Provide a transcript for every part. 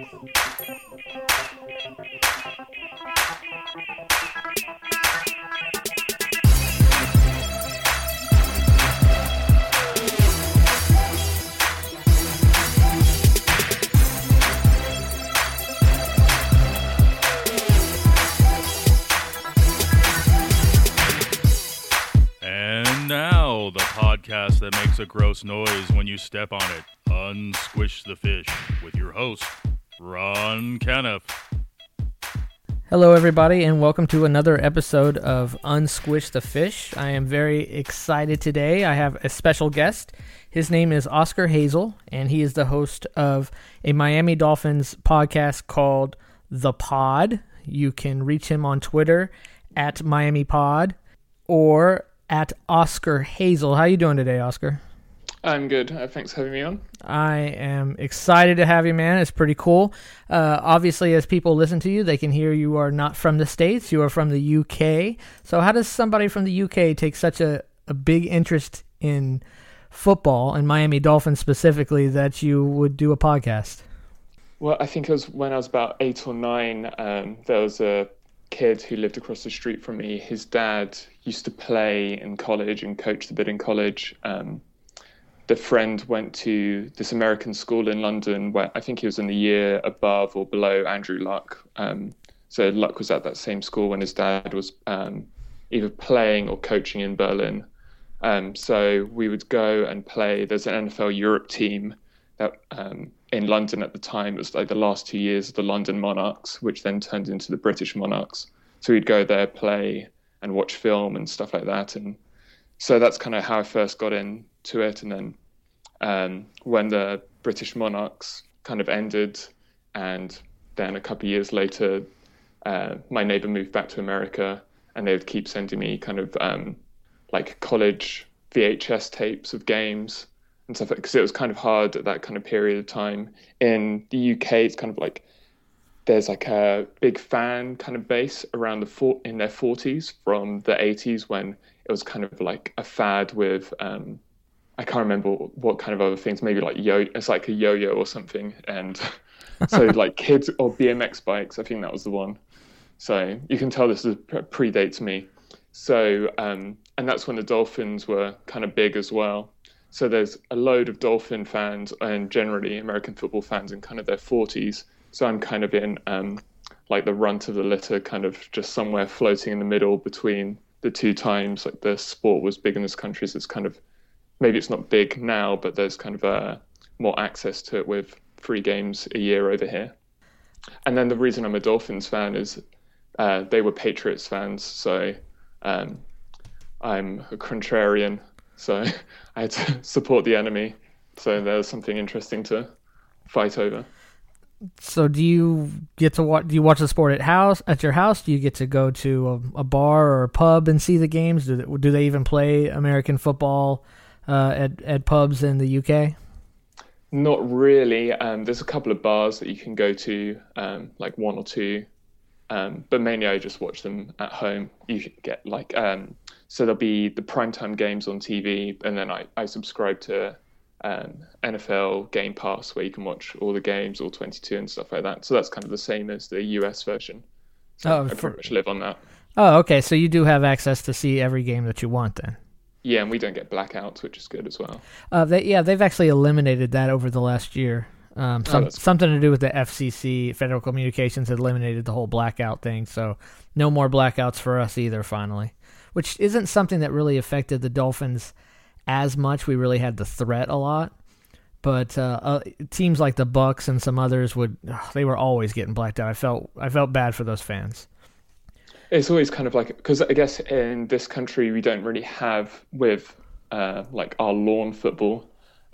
And now, the podcast that makes a gross noise when you step on it. Unsquish the Fish with your host, Ron Kenneth. Hello, everybody, and welcome to another episode of Unsquish the Fish. I am very excited today. I have a special guest. His name is Oscar Hazel, and he is the host of a Miami Dolphins podcast called The Pod. You can reach him on Twitter at Miami Pod or at Oscar Hazel. How you doing today, Oscar? I'm good. Thanks for having me on. I am excited to have you, man. It's pretty cool. Obviously, as people listen to you, they can hear you are not from the States. You are from the UK. So how does somebody from the UK take such a big interest in football, and Miami Dolphins specifically, that you would do a podcast? Well, I think it was when I was about 8 or 9, there was a kid who lived across the street from me. His dad used to play in college and coached a bit in college. The friend went to this American school in London where I think he was in the year above or below Andrew Luck. So Luck was at that same school when his dad was either playing or coaching in Berlin. So we would go and play. There's an NFL Europe team that in London at the time. It was like the last 2 years of the London Monarchs, which then turned into the British Monarchs. So we'd go there, play and watch film and stuff like that. And so that's kind of how I first got into it. And then when the British Monarchs kind of ended, and then a couple of years later, my neighbor moved back to America, and they would keep sending me kind of like college VHS tapes of games and stuff, because it was kind of hard at that kind of period of time. In the UK, it's kind of like there's like a big fan kind of base around in their 40s from the 80s, when it was kind of like a fad with I can't remember what kind of other things, maybe like it's like a yo-yo or something, and so like kids or BMX bikes, I think that was the one. So you can tell this predates me. So and that's when the Dolphins were kind of big as well. So there's a load of Dolphin fans and generally American football fans in kind of their 40s. So I'm kind of in like the runt of the litter, kind of just somewhere floating in the middle between the two times. Like the sport was big in this country, so it's kind of, maybe it's not big now, but there's kind of more access to it with 3 games a year over here. And then the reason I'm a Dolphins fan is they were Patriots fans, so I'm a contrarian, so I had to support the enemy. So there's something interesting to fight over. So do you get to watch? Do you watch the sport at your house? Do you get to go to a bar or a pub and see the games? Do they even play American football at pubs in the UK? Not really. There's a couple of bars that you can go to, like 1 or 2, but mainly I just watch them at home. You get like so there'll be the primetime games on TV, and then I subscribe to NFL Game Pass, where you can watch all the games, all 22 and stuff like that. So that's kind of the same as the US version. So I pretty much live on that. Oh, okay. So you do have access to see every game that you want then. Yeah, and we don't get blackouts, which is good as well. They've actually eliminated that over the last year. Something to do with the FCC, Federal Communications, had eliminated the whole blackout thing. So no more blackouts for us either, finally. Which isn't something that really affected the Dolphins as much. We really had the threat a lot. But teams like the Bucs and some others they were always getting blacked out. I felt bad for those fans. It's always kind of like, because I guess in this country we don't really have with like our lawn football,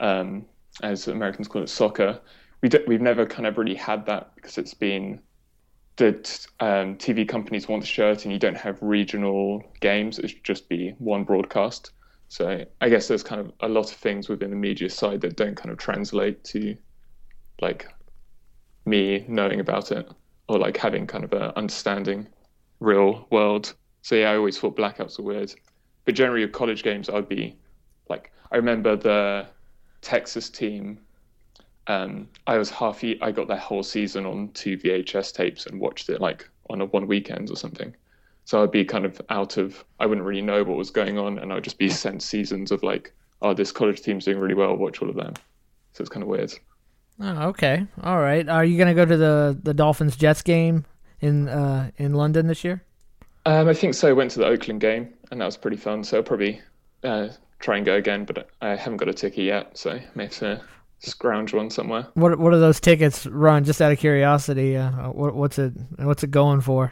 as Americans call it, soccer. We've never kind of really had that, because it's been that TV companies want the shirt and you don't have regional games. It should just be one broadcast. So I guess there's kind of a lot of things within the media side that don't kind of translate to like me knowing about it, or like having kind of a understanding real world. So yeah, I always thought blackouts were weird. But generally with college games, I'd be like, I remember the Texas team I got their whole season on 2 VHS tapes and watched it like on a one weekend or something. So I'd be kind of I wouldn't really know what was going on, and I'd just be sent seasons of like, oh, this college team's doing really well, watch all of them. So it's kind of weird. Oh, okay. All right. Are you going to go to the Dolphins-Jets game in London this year? I think so. I went to the Oakland game, and that was pretty fun. So I'll probably try and go again, but I haven't got a ticket yet, so I may have to scrounge one somewhere. What are those tickets run? Just out of curiosity, what's it going for?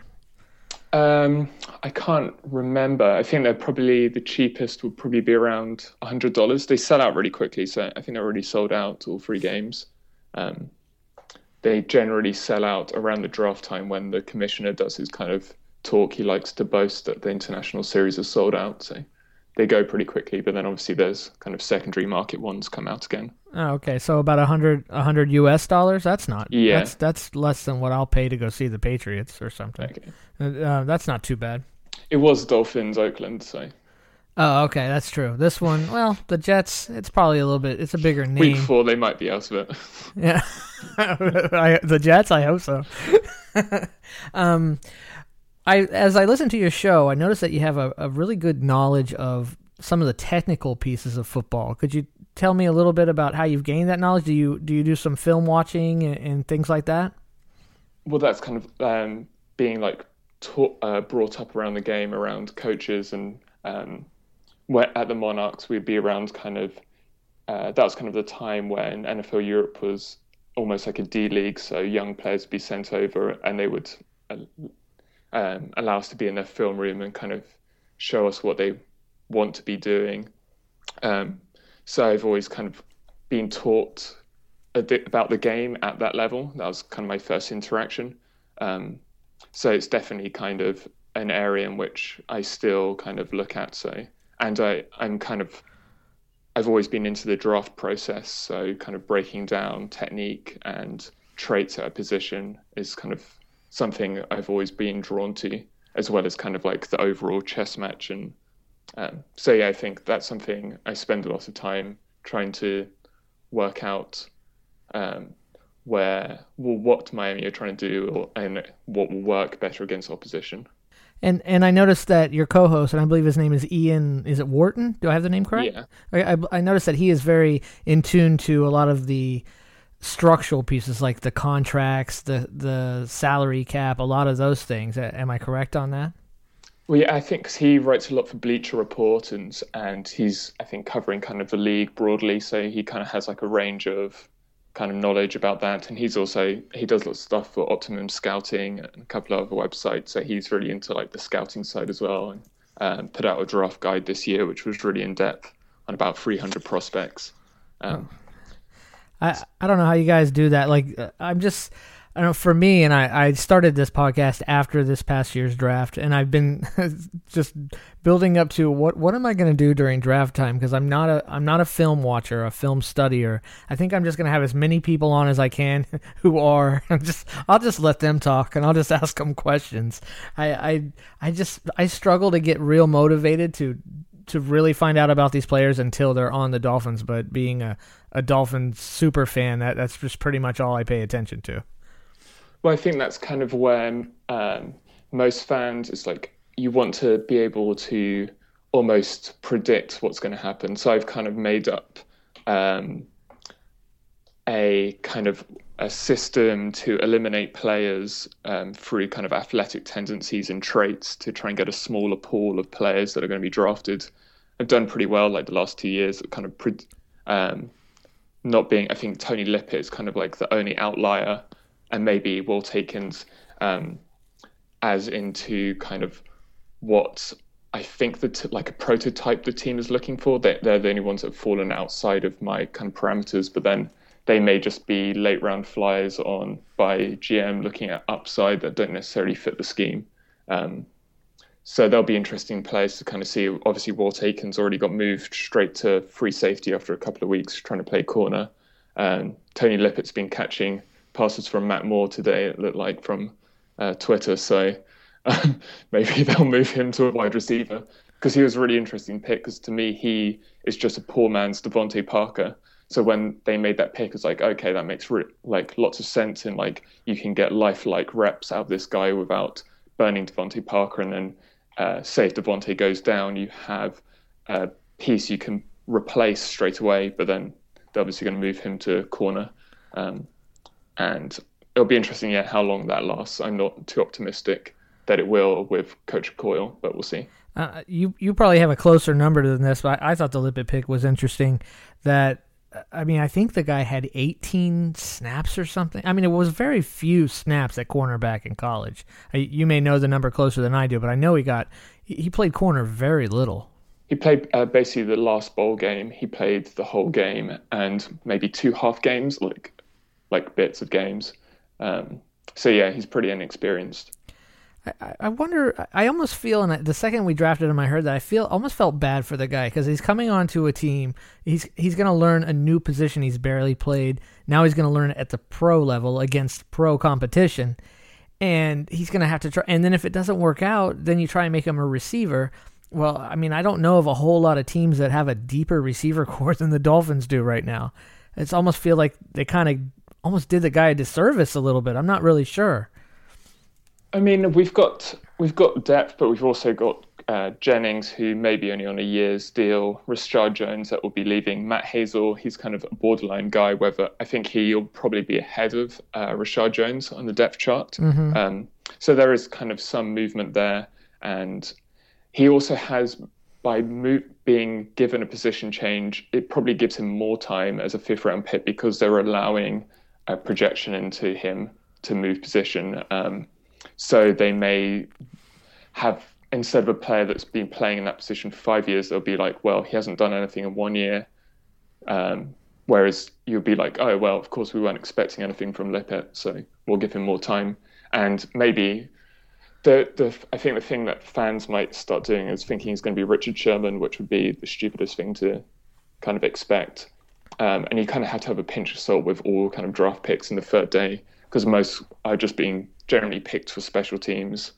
I can't remember. I think the cheapest would probably be around $100. They sell out really quickly, so I think they're already sold out all 3 games. They generally sell out around the draft time when the commissioner does his kind of talk. He likes to boast that the international series is sold out, so they go pretty quickly. But then obviously there's kind of secondary market ones come out again. Oh, okay. So about $100 US dollars. That's not. Yeah. That's less than what I'll pay to go see the Patriots or something. Okay. That's not too bad. It was Dolphins Oakland, so. Oh, okay, that's true. This one, well, the Jets, it's probably a little bit. It's a bigger name. Week 4, they might be out of it. Yeah, the Jets. I hope so. As I listen to your show, I noticed that you have a really good knowledge of some of the technical pieces of football. Could you tell me a little bit about how you've gained that knowledge? Do you do some film watching and things like that? Well, that's kind of being like brought up around the game, around coaches, and where at the Monarchs we'd be around kind of that was kind of the time when NFL Europe was almost like a D League, so young players would be sent over and they would allow us to be in their film room and kind of show us what they want to be doing. So I've always kind of been taught a bit about the game at that level. That was kind of my first interaction. So it's definitely kind of an area in which I still kind of look at. So, and I've always been into the draft process. So kind of breaking down technique and traits at a position is kind of something I've always been drawn to, as well as kind of like the overall chess match. And so, yeah, I think that's something I spend a lot of time trying to work out what Miami are trying to do and what will work better against opposition. And I noticed that your co-host, and I believe his name is Ian, is it Wharton? Do I have the name correct? Yeah. I noticed that he is very in tune to a lot of the structural pieces, like the contracts, the salary cap, a lot of those things. Am I correct on that? Well, yeah, I think 'cause he writes a lot for Bleacher Report and he's, I think, covering kind of the league broadly. So he kind of has like a range of kind of knowledge about that. And he does lots of stuff for Optimum Scouting and a couple of other websites. So he's really into like the scouting side as well, and put out a draft guide this year, which was really in depth on about 300 prospects. I don't know how you guys do that. Like, I don't know, for me, and I started this podcast after this past year's draft, and I've been just building up to what am I going to do during draft time, because I'm not a film watcher, a film studier. I think I'm just going to have as many people on as I can who are. I'll just let them talk, and I'll just ask them questions. I struggle to get real motivated to really find out about these players until they're on the Dolphins. But being a Dolphins super fan, that's just pretty much all I pay attention to. Well, I think that's kind of where most fans, it's like you want to be able to almost predict what's going to happen. So I've kind of made up a kind of a system to eliminate players through kind of athletic tendencies and traits to try and get a smaller pool of players that are going to be drafted. I've done pretty well like the last 2 years, kind of not being, I think Tony Lippett is kind of like the only outlier, and maybe Walt Aikens as into kind of what I think like a prototype the team is looking for. They're the only ones that have fallen outside of my kind of parameters, but then they may just be late round flyers on by GM looking at upside that don't necessarily fit the scheme. So there'll be interesting players to kind of see. Obviously, Walt Aikens already got moved straight to free safety after a couple of weeks trying to play corner. Tony Lippett's been catching passes from Matt Moore today, it looked like, from Twitter. So maybe they'll move him to a wide receiver, because he was a really interesting pick, because to me, he is just a poor man's Devontae Parker. So when they made that pick, it's like, okay, that makes like lots of sense. And like you can get lifelike reps out of this guy without burning Devontae Parker. And then say if Devontae goes down, you have a piece you can replace straight away. But then they're obviously going to move him to corner. And it'll be interesting, how long that lasts. I'm not too optimistic that it will with Coach Coyle, but we'll see. You probably have a closer number than this, but I thought the Lippett pick was interesting. I think the guy had 18 snaps or something. I mean, it was very few snaps at cornerback in college. You may know the number closer than I do, but I know he played corner very little. He played basically the last bowl game. He played the whole game and maybe 2 half games, like bits of games. So he's pretty inexperienced. I wonder. I almost feel, and the second we drafted him, I heard that almost felt bad for the guy because he's coming onto a team. He's going to learn a new position he's barely played. Now he's going to learn it at the pro level against pro competition, and he's going to have to try. And then if it doesn't work out, then you try and make him a receiver. Well, I mean, I don't know of a whole lot of teams that have a deeper receiver core than the Dolphins do right now. It's almost feel like they kind of almost did the guy a disservice a little bit. I'm not really sure. I mean, we've got depth, but we've also got Jennings, who may be only on a year's deal. Rashad Jones that will be leaving. Matt Hazel, he's kind of a borderline guy. Whether I think he'll probably be ahead of Rashad Jones on the depth chart. Mm-hmm. So there is kind of some movement there, and he also has, by being given a position change, it probably gives him more time as a 5th round pick because they're allowing a projection into him to move position. So they may have, instead of a player that's been playing in that position for 5 years, they'll be like, well, he hasn't done anything in 1 year. Whereas you'll be like, oh, well, of course we weren't expecting anything from Lippett, so we'll give him more time. And maybe I think the thing that fans might start doing is thinking he's going to be Richard Sherman, which would be the stupidest thing to kind of expect. And you kind of have to have a pinch of salt with all kind of draft picks in the 3rd day, because most are just being generally picked for special teams.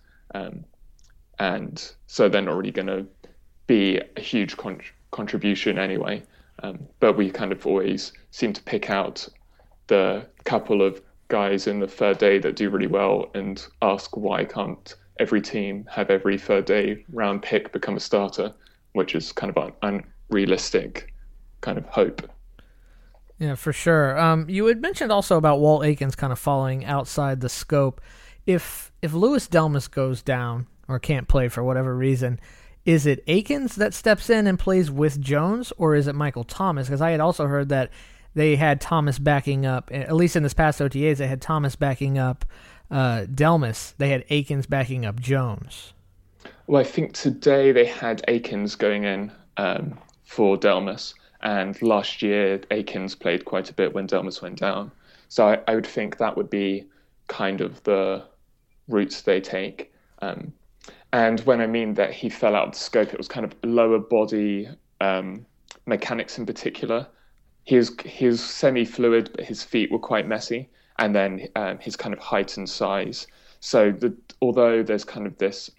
And so they're not really going to be a huge contribution anyway. But we kind of always seem to pick out the couple of guys in the 3rd day that do really well and ask why can't every team have every 3rd day round pick become a starter, which is kind of an unrealistic kind of hope. Yeah, for sure. You had mentioned also about Walt Aikens kind of falling outside the scope. If Louis Delmas goes down or can't play for whatever reason, is it Aikens that steps in and plays with Jones, or is it Michael Thomas? Because I had also heard that they had Thomas backing up, at least in this past OTAs, they had Thomas backing up Delmas. They had Aikens backing up Jones. Well, I think today they had Aikens going in for Delmas. And last year, Aikens played quite a bit when Delmas went down. So I would think that would be kind of the routes they take. And when I mean that he fell out of the scope, it was kind of lower body mechanics in particular. He was semi-fluid, but his feet were quite messy. And then his kind of height and size. So although there's kind of this,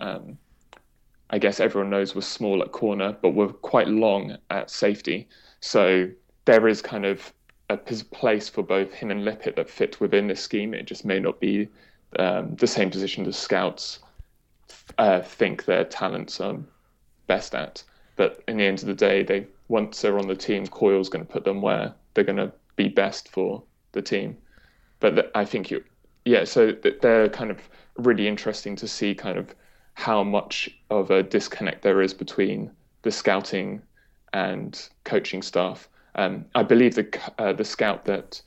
I guess everyone knows we're small at corner, but we're quite long at safety. So there is kind of a place for both him and Lippett that fit within this scheme. It just may not be the same position the scouts think their talents are best at. But in the end of the day, once they're on the team, Coyle's going to put them where they're going to be best for the team. But I think so they're kind of really interesting to see kind of how much of a disconnect there is between the scouting and coaching staff. I believe the scout that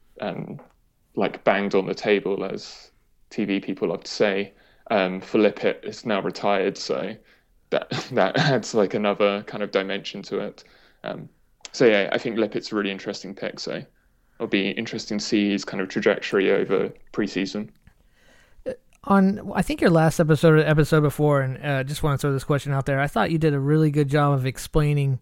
banged on the table, as TV people love to say, for Lippett is now retired, so that adds like another kind of dimension to it. I think Lippett's a really interesting pick, so it'll be interesting to see his kind of trajectory over preseason. On, I think your last episode or the episode before, and just want to throw this question out there, I thought you did a really good job of explaining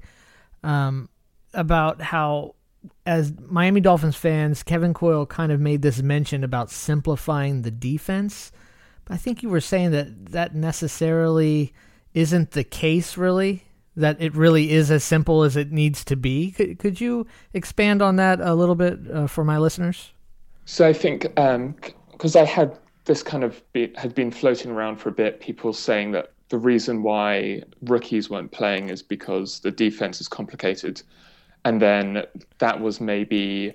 about how, as Miami Dolphins fans, Kevin Coyle kind of made this mention about simplifying the defense. But I think you were saying that necessarily isn't the case, really, that it really is as simple as it needs to be. Could you expand on that a little bit for my listeners? So I think because I had this had been floating around for a bit, people saying that the reason why rookies weren't playing is because the defense is complicated. And then that was maybe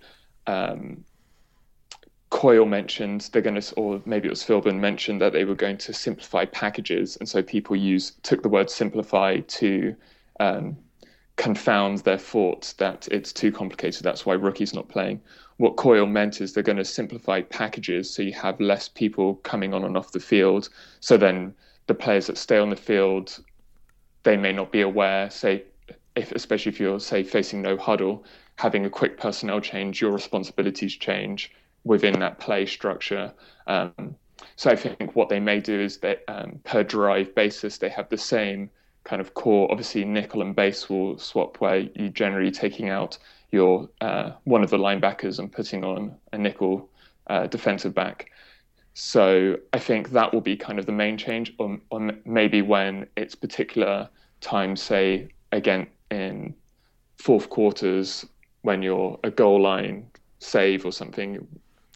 Coyle mentioned or maybe it was Philbin mentioned that they were going to simplify packages. And so people took the word simplify to confound their thoughts that it's too complicated. That's why rookies not playing. What Coyle meant is they're going to simplify packages so you have less people coming on and off the field. So then the players that stay on the field, they may not be aware, especially if you're, facing no huddle, having a quick personnel change, your responsibilities change within that play structure. So I think what they may do is that per drive basis, they have the same kind of core. Obviously, nickel and base will swap, where you're generally taking out your one of the linebackers and putting on a nickel defensive back. So I think that will be kind of the main change, or maybe when it's particular times, say, again, in fourth quarters, when you're a goal line save or something,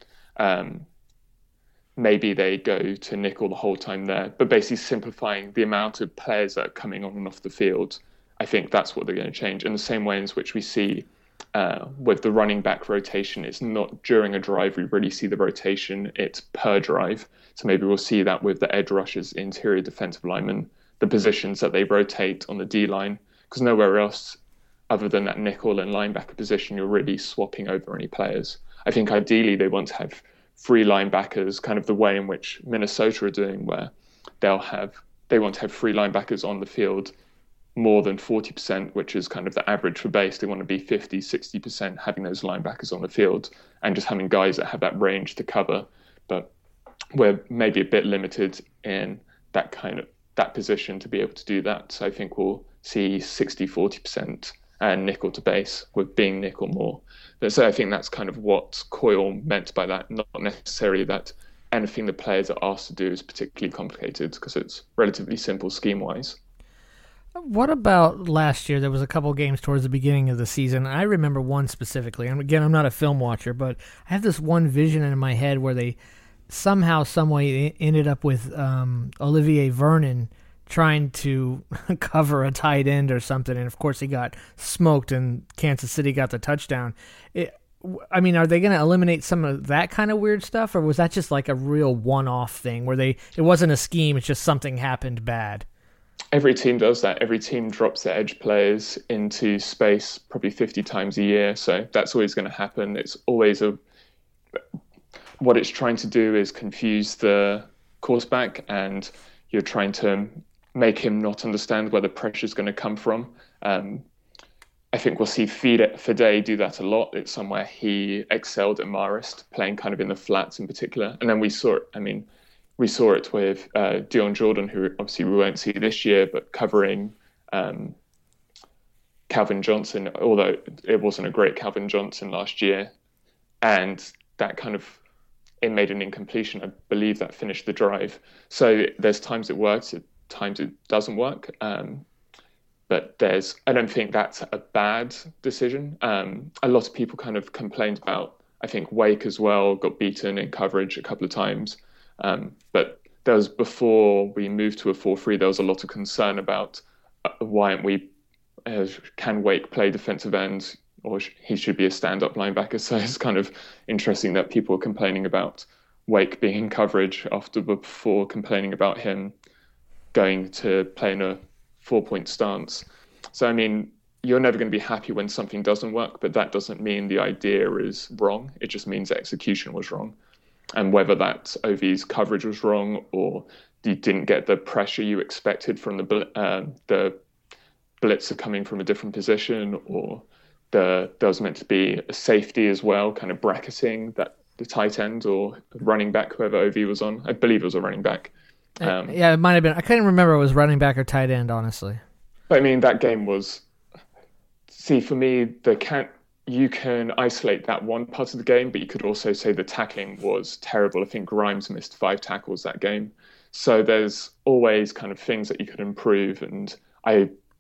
maybe they go to nickel the whole time there, but basically simplifying the amount of players that are coming on and off the field. I think that's what they're going to change. In the same way in which we see with the running back rotation, it's not during a drive we really see the rotation, it's per drive. So maybe we'll see that with the edge rushers, interior defensive linemen, the positions that they rotate on the D-line, because nowhere else other than that nickel and linebacker position you're really swapping over any players. I think ideally they want to have three linebackers, kind of the way in which Minnesota are doing, where they want to have three linebackers on the field more than 40%, which is kind of the average for base. They want to be 50, 60% having those linebackers on the field and just having guys that have that range to cover. But we're maybe a bit limited in that position to be able to do that. So I think we'll see 60, 40% and nickel to base, with being nickel more. So I think that's kind of what Coyle meant by that, not necessarily that anything the players are asked to do is particularly complicated, because it's relatively simple scheme-wise. What about last year? There was a couple games towards the beginning of the season. I remember one specifically. And again, I'm not a film watcher, but I have this one vision in my head where they somehow, someway ended up with Olivier Vernon trying to cover a tight end or something. And, of course, he got smoked and Kansas City got the touchdown. Are they going to eliminate some of that kind of weird stuff, or was that just like a real one-off thing where it wasn't a scheme, it's just something happened bad? Every team does that. Every team drops their edge players into space probably 50 times a year. So that's always going to happen. It's always what it's trying to do is confuse the quarterback, and you're trying to make him not understand where the pressure is going to come from. I think we'll see Fide do that a lot. It's somewhere he excelled at Marist, playing kind of in the flats in particular. And then we saw it with Dion Jordan, who obviously we won't see this year, but covering Calvin Johnson, although it wasn't a great Calvin Johnson last year. And that it made an incompletion. I believe that finished the drive. So there's times it works, times it doesn't work. But I don't think that's a bad decision. A lot of people kind of complained about, I think Wake as well got beaten in coverage a couple of times. But there was, before we moved to a 4-3, there was a lot of concern about why aren't we, can Wake play defensive end, or he should be a stand-up linebacker. So it's kind of interesting that people are complaining about Wake being in coverage before complaining about him going to play in a 4-point stance. So, you're never going to be happy when something doesn't work, but that doesn't mean the idea is wrong. It just means the execution was wrong. And whether that OV's coverage was wrong, or you didn't get the pressure you expected from the blitzer coming from a different position, or there was meant to be a safety as well, kind of bracketing that the tight end or running back, whoever OV was on. I believe it was a running back. Yeah, it might have been. I couldn't remember if it was running back or tight end, honestly. But that game was... See, for me, you can isolate that one part of the game, but you could also say the tackling was terrible. I think Grimes missed 5 tackles that game. So there's always kind of things that you could improve. And I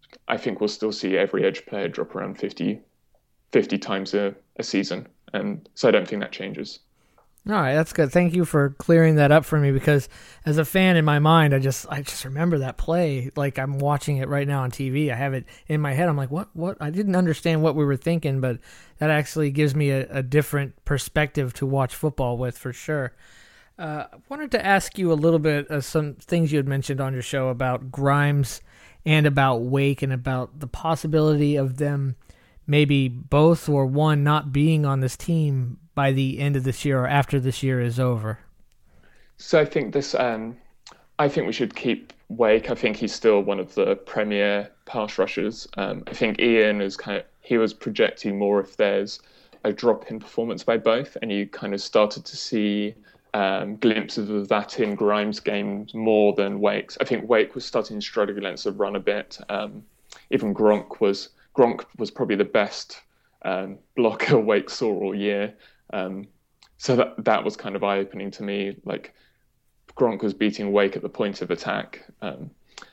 I think we'll still see every edge player drop around 50 times a season. And so I don't think that changes. All right, that's good. Thank you for clearing that up for me, because as a fan in my mind, I just remember that play like I'm watching it right now on TV. I have it in my head. I'm like, what? I didn't understand what we were thinking, but that actually gives me a different perspective to watch football with, for sure. I wanted to ask you a little bit of some things you had mentioned on your show about Grimes and about Wake, and about the possibility of them maybe both or one not being on this team by the end of this year or after this year is over. So I think I think we should keep Wake. I think he's still one of the premier pass rushers. I think Ian he was projecting more if there's a drop in performance by both, and you kind of started to see glimpses of that in Grimes' games more than Wake's. I think Wake was starting to struggle against the run a bit. Even Gronk was probably the best blocker Wake saw all year. So that was kind of eye-opening to me. Like, Gronk was beating Wake at the point of attack, and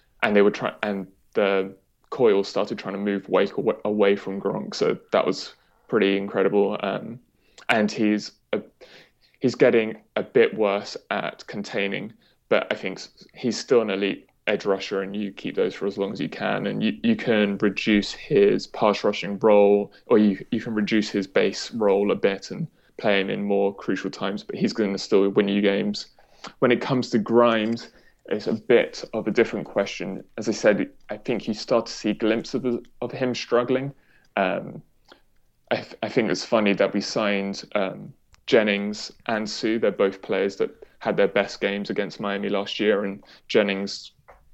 the Coyle started trying to move Wake away from Gronk. So that was pretty incredible. And he's getting a bit worse at containing, but I think he's still an elite edge rusher, and you keep those for as long as you can, and you can reduce his pass rushing role, or you can reduce his base role a bit and play him in more crucial times, but he's going to still win you games. When it comes to Grimes, it's a bit of a different question. As I said, I think you start to see glimpses of him struggling. I think it's funny that we signed Jennings and Sue. They're both players that had their best games against Miami last year, and Jennings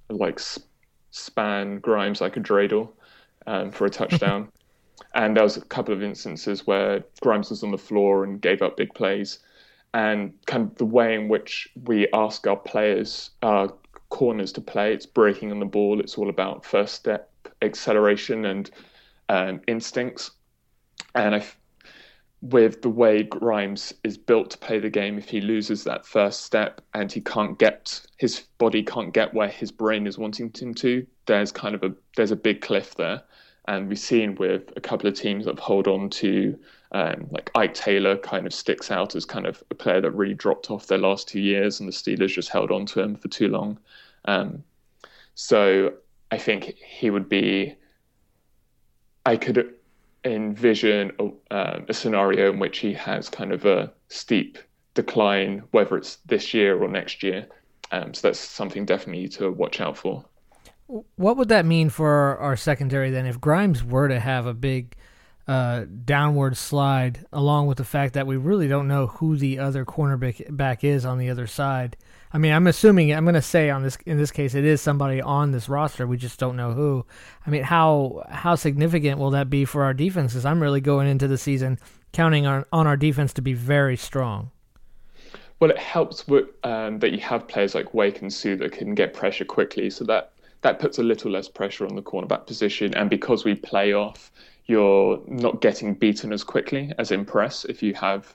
span Grimes like a dreidel for a touchdown. And there was a couple of instances where Grimes was on the floor and gave up big plays. And kind of the way in which we ask our players, our corners to play, it's breaking on the ball. It's all about first step acceleration and instincts. And with the way Grimes is built to play the game, if he loses that first step and his body can't get where his brain is wanting him to, there's a big cliff there. And we've seen with a couple of teams that hold on to, like Ike Taylor kind of sticks out as kind of a player that really dropped off their last 2 years, and the Steelers just held on to him for too long. So I think he would be, I could envision a scenario in which he has kind of a steep decline, whether it's this year or next year. So that's something definitely to watch out for. What would that mean for our secondary then, if Grimes were to have a big downward slide, along with the fact that we really don't know who the other cornerback is on the other side? I mean, I'm going to say in this case, it is somebody on this roster. We just don't know who. I mean, how significant will that be for our defense? Because I'm really going into the season counting on our defense to be very strong. Well, it helps with, that you have players like Wake and Sue that can get pressure quickly, so that puts a little less pressure on the cornerback position. And because we play off, you're not getting beaten as quickly as in press if you have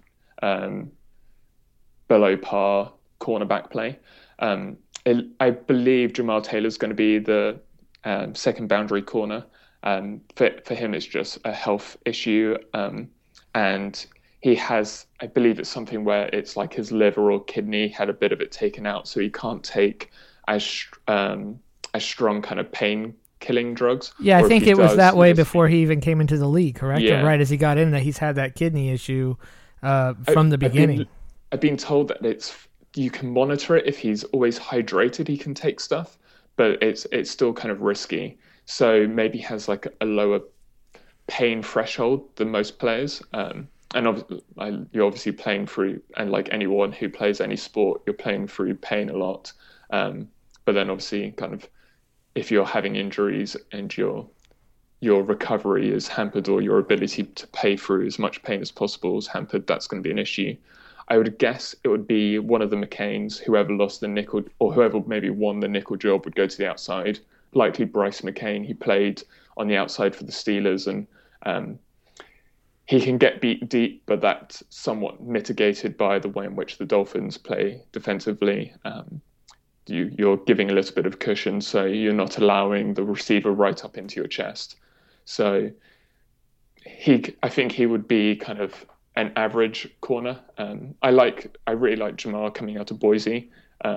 below par cornerback play. I believe Jamal Taylor's going to be the second boundary corner. For him, it's just a health issue. And he has, I believe it's something where it's like his liver or kidney had a bit of it taken out, so he can't take as strong kind of pain-killing drugs. Yeah, I think it was that way before he even came into the league, correct? Yeah. Or right as he got in, that he's had that kidney issue from the beginning. I've been told that you can monitor it. If he's always hydrated, he can take stuff, but it's still kind of risky. So maybe he has like a lower pain threshold than most players. And you're obviously playing through, and like anyone who plays any sport, you're playing through pain a lot. But then obviously kind of, if you're having injuries and your recovery is hampered, or your ability to pay through as much pain as possible is hampered, that's going to be an issue. I would guess it would be one of the McCains, whoever lost the nickel, or whoever maybe won the nickel job would go to the outside. Likely Bryce McCain. He played on the outside for the Steelers, and he can get beat deep, but that's somewhat mitigated by the way in which the Dolphins play defensively. you're giving a little bit of cushion, so you're not allowing the receiver right up into your chest. So I think he would be kind of an average corner. I really like Jamal coming out of Boise,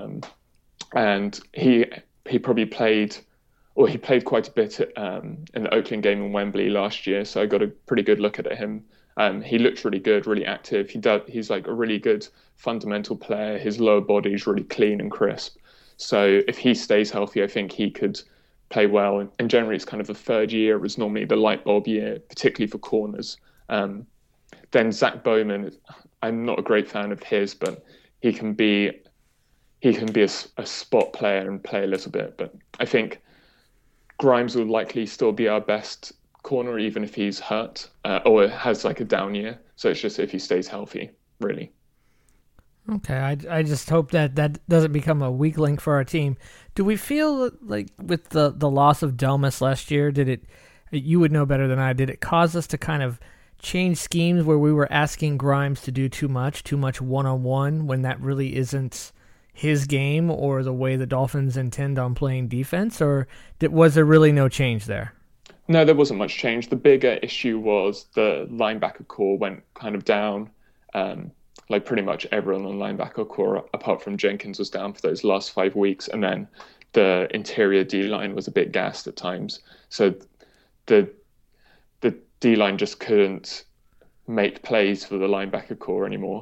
and he probably played, or he played quite a bit in the Oakland game in Wembley last year. So I got a pretty good look at him. He looks really good, really active. He's like a really good fundamental player. His lower body is really clean and crisp. So if he stays healthy, I think he could play well. And generally, it's kind of the third year is normally the light bulb year, particularly for corners. Then Zach Bowman, I'm not a great fan of his, but he can be a spot player and play a little bit. But I think Grimes will likely still be our best corner, even if he's hurt or has like a down year. So it's just if he stays healthy, really. Okay, I just hope that doesn't become a weak link for our team. Do we feel like with the loss of Delmas last year, you would know better than I, did it cause us to kind of change schemes where we were asking Grimes to do too much one-on-one when that really isn't his game or the way the Dolphins intend on playing defense? Or was there really no change there? No, there wasn't much change. The bigger issue was the linebacker core went kind of down. Like pretty much everyone on linebacker core, apart from Jenkins, was down for those last 5 weeks. And then the interior D-line was a bit gassed at times. So the D-line just couldn't make plays for the linebacker core anymore.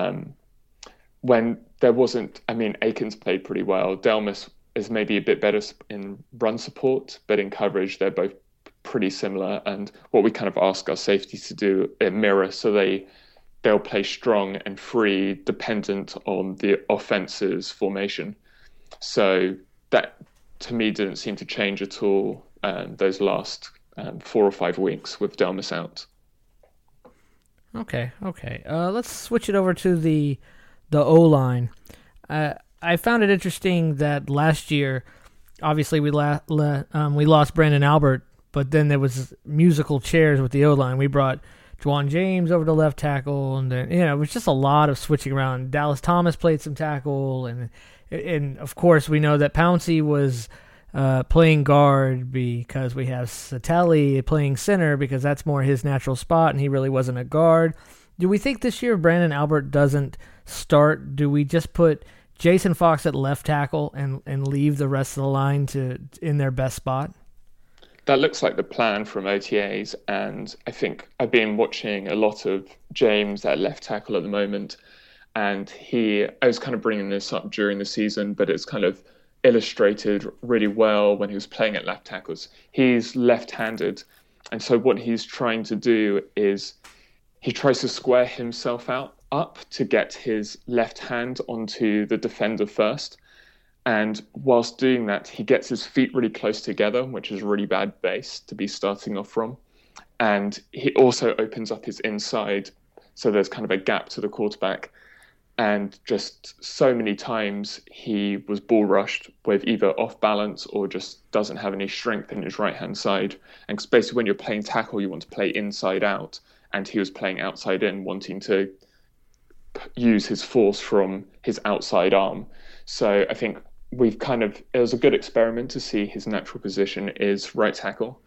When there wasn't, Akins played pretty well. Delmas is maybe a bit better in run support, but in coverage, they're both pretty similar. And what we kind of ask our safeties to do, mirror, so they'll play strong and free, dependent on the offense's formation. So that, to me, didn't seem to change at all those last 4 or 5 weeks with Delmas out. Okay. Let's switch it over to the O-line. I found it interesting that last year, obviously we lost Brandon Albert, but then there was musical chairs with the O-line. We brought Juwan James over to left tackle, and then, it was just a lot of switching around. Dallas Thomas played some tackle, and of course we know that Pouncey was playing guard because we have Sattelli playing center because that's more his natural spot, and he really wasn't a guard. Do we think this year if Brandon Albert doesn't start, do we just put Jason Fox at left tackle and leave the rest of the line in their best spot? That looks like the plan from OTAs, and I think I've been watching a lot of James at left tackle at the moment, and I was kind of bringing this up during the season, but it's kind of illustrated really well when he was playing at left tackles. He's left-handed, and so what he's trying to do is he tries to square himself up to get his left hand onto the defender first. And whilst doing that, he gets his feet really close together, which is a really bad base to be starting off from. And he also opens up his inside, so there's kind of a gap to the quarterback. And just so many times he was ball rushed with either off balance or just doesn't have any strength in his right-hand side. And basically when you're playing tackle, you want to play inside out. And he was playing outside in, wanting to use his force from his outside arm. So I think it was a good experiment to see his natural position is right tackle.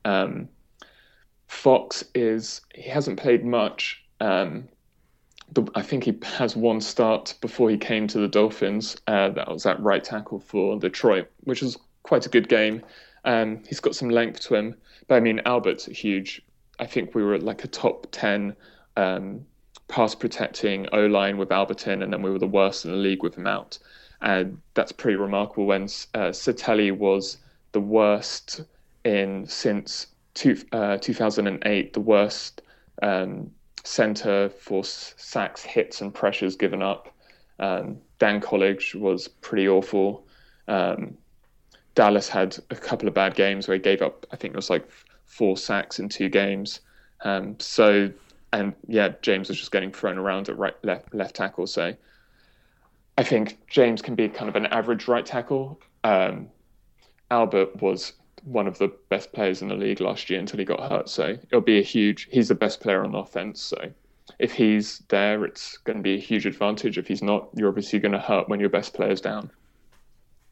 Fox he hasn't played much. I think he has one start before he came to the Dolphins. That was at right tackle for Detroit, which was quite a good game. He's got some length to him. But Albert's huge. I think we were at like a top 10 pass protecting O-line with Albert in, and then we were the worst in the league with him out. And that's pretty remarkable when Sattelli was the worst since 2008, the worst center for sacks, hits, and pressures given up. Dan College was pretty awful. Dallas had a couple of bad games where he gave up, I think it was like 4 sacks in 2 games. James was just getting thrown around at left tackle. So I think James can be kind of an average right tackle. Albert was one of the best players in the league last year until he got hurt. So it'll be he's the best player on offense. So if he's there, it's going to be a huge advantage. If he's not, you're obviously going to hurt when your best player's down.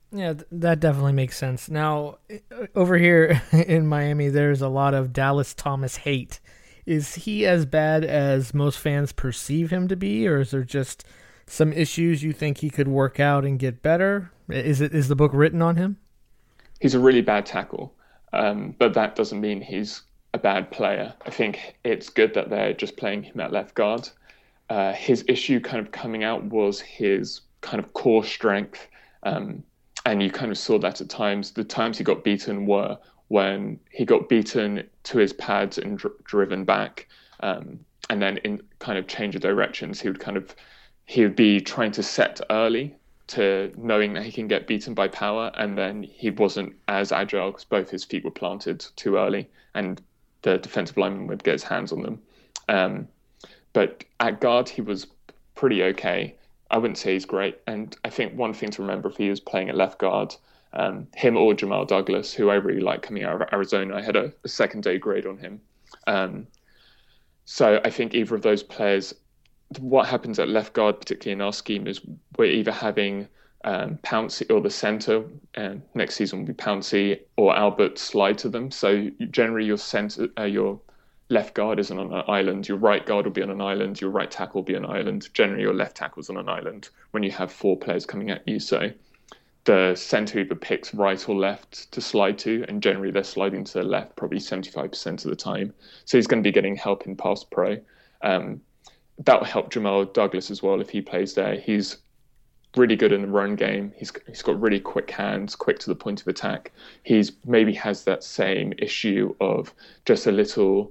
Yeah, that definitely makes sense. Now, over here in Miami, there's a lot of Dallas Thomas hate. Is he as bad as most fans perceive him to be, or is there just some issues you think he could work out and get better? Is the book written on him? He's a really bad tackle, but that doesn't mean he's a bad player. I think it's good that they're just playing him at left guard. His issue kind of coming out was his kind of core strength. And you kind of saw that at times. The times he got beaten were when he got beaten to his pads and driven back. And then in kind of change of directions, he would be trying to set early to knowing that he can get beaten by power. And then he wasn't as agile because both his feet were planted too early and the defensive lineman would get his hands on them. But at guard, he was pretty okay. I wouldn't say he's great. And I think one thing to remember if he was playing at left guard, him or Jamal Douglas, who I really like coming out of Arizona, I had a second-day grade on him. So I think either of those players, what happens at left guard, particularly in our scheme, is we're either having Pouncey or the center, next season will be Pouncey or Albert slide to them. So generally your center, your left guard isn't on an island, your right guard will be on an island, your right tackle will be on an island. Generally, your left tackle's on an island when you have four players coming at you. So the centre either picks right or left to slide to, and generally they're sliding to the left probably 75% of the time. So he's going to be getting help in pass pro. That will help Jamal Douglas as well if he plays there. He's really good in the run game. He's got really quick hands, quick to the point of attack. He's maybe has that same issue of just a little...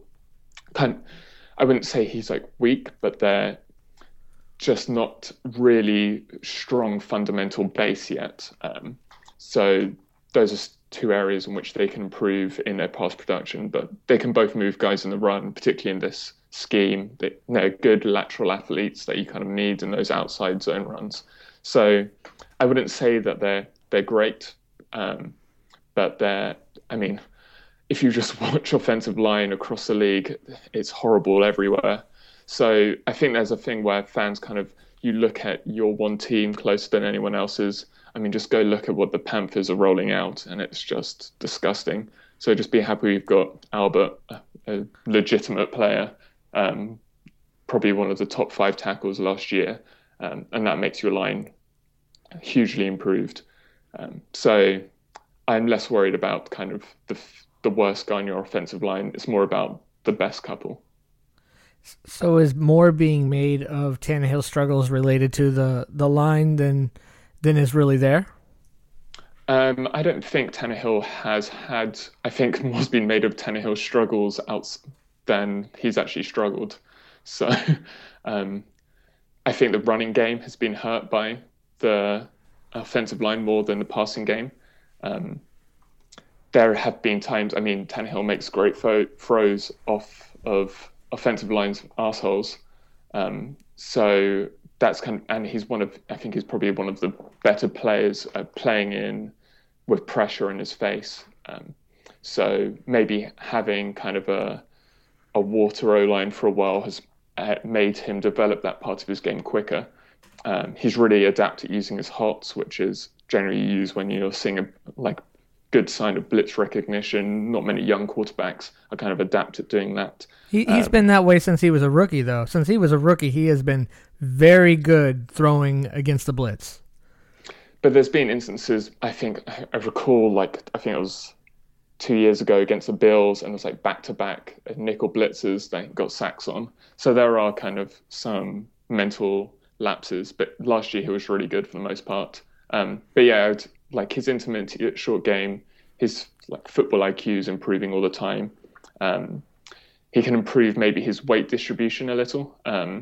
I wouldn't say he's like weak, but they're just not really strong fundamental base yet. So those are two areas in which they can improve in their pass production, but they can both move guys in the run, particularly in this scheme. They're good lateral athletes that you kind of need in those outside zone runs. So I wouldn't say that they're great, but if you just watch offensive line across the league, it's horrible everywhere. So I think there's a thing where fans you look at your one team closer than anyone else's. Just go look at what the Panthers are rolling out, and it's just disgusting. So just be happy we've got Albert, a legitimate player, probably one of the top 5 tackles last year, and that makes your line hugely improved. So I'm less worried about kind of the worst guy on your offensive line. It's more about the best couple. So is more being made of Tannehill's struggles related to the line than is really there? I don't think Tannehill has had... I think more's been made of Tannehill's struggles than he's actually struggled. So I think the running game has been hurt by the offensive line more than the passing game. There have been times, Tannehill makes great throws off of offensive line's arseholes. So that's and he's he's probably one of the better players playing in with pressure in his face. So maybe having kind of a water O-line for a while has made him develop that part of his game quicker. He's really adapted using his HOTS, which is generally used when you're seeing a good sign of blitz recognition. Not many young quarterbacks are kind of adept at doing that. He's been that way since he was a rookie, though. Since he was a rookie, he has been very good throwing against the blitz. But there's been instances, I recall, I think it was 2 years ago against the Bills, and it was back-to-back nickel blitzes that he got sacks on. So there are kind of some mental lapses, but last year he was really good for the most part. But yeah, his intermediate short game, his football IQ is improving all the time. He can improve maybe his weight distribution a little,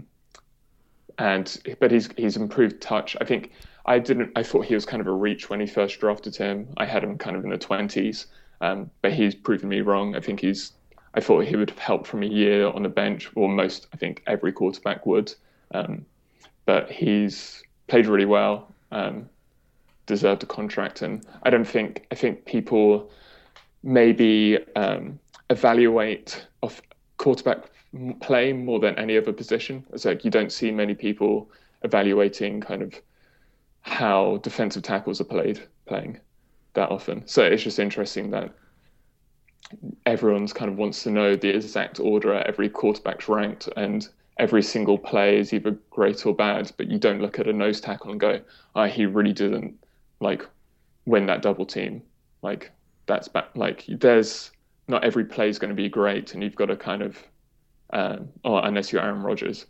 but he's improved touch. I thought he was kind of a reach when he first drafted him. I had him kind of in the 20s, but he's proven me wrong. I thought he would have helped from a year on the bench, or every quarterback would. But he's played really well. Deserved a contract, and I think people maybe evaluate of quarterback play more than any other position. It's you don't see many people evaluating kind of how defensive tackles are played. playing that often. So it's just interesting that everyone's kind of wants to know the exact order at every quarterback's ranked, and every single play is either great or bad, but you don't look at a nose tackle and go, he really didn't like win that double team. Like that's bad. Like there's not every play is going to be great, and you've got to kind of, unless you're Aaron Rodgers.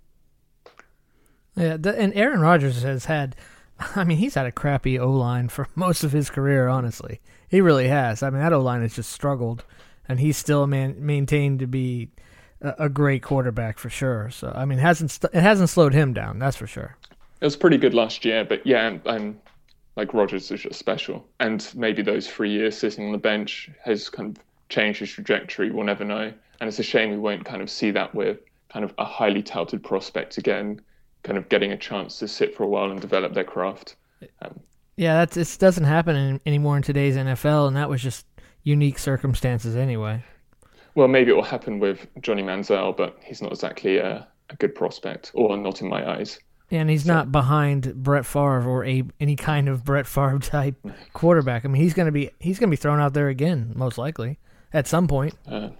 Yeah, and Aaron Rodgers has had, I mean, he's had a crappy O-line for most of his career, honestly. He really has. I mean, that O-line has just struggled, and he's still maintained to be a great quarterback for sure. So, I mean, it hasn't slowed him down, that's for sure. It was pretty good last year, but yeah, I'm like Rodgers is just special. And maybe those 3 years sitting on the bench has kind of changed his trajectory. We'll never know. And it's a shame we won't kind of see that with kind of a highly touted prospect again, kind of getting a chance to sit for a while and develop their craft. Yeah, it doesn't happen anymore in today's NFL, and that was just unique circumstances anyway. Well, maybe it will happen with Johnny Manziel, but he's not exactly a good prospect, or not in my eyes. Yeah, and he's not behind Brett Favre or any kind of Brett Favre type quarterback. I mean, he's gonna be thrown out there again, most likely, at some point.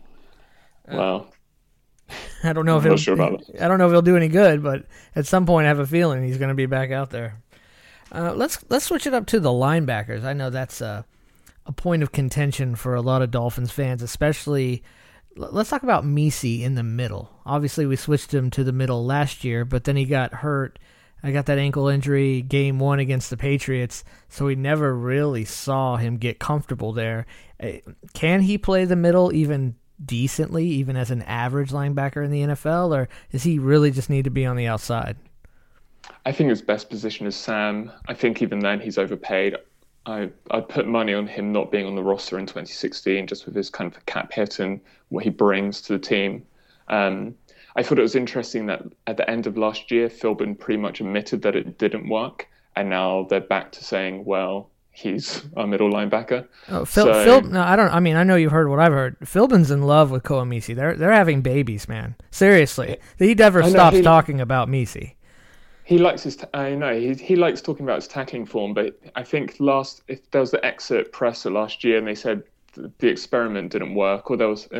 Well, I don't know if I don't know if he'll do any good, but at some point, I have a feeling he's going to be back out there. Let's switch it up to the linebackers. I know that's a point of contention for a lot of Dolphins fans, especially. Let's talk about Messi in the middle. Obviously, we switched him to the middle last year, but then he got hurt. I got that ankle injury game 1 against the Patriots, so we never really saw him get comfortable there. Can he play the middle even decently, even as an average linebacker in the NFL, or does he really just need to be on the outside? I think his best position is Sam. I think even then he's overpaid. I'd put money on him not being on the roster in 2016, just with his kind of cap hit and what he brings to the team. I thought it was interesting that at the end of last year, Philbin pretty much admitted that it didn't work, and now they're back to saying, well, he's a middle linebacker. Oh, no, I don't. I mean, I know you've heard what I've heard. Philbin's in love with Koa Messi. They're having babies, man. Seriously, he never stops talking about Messi. He likes I know he likes talking about his tackling form, but I think there was the exit presser last year, and they said the experiment didn't work, or there was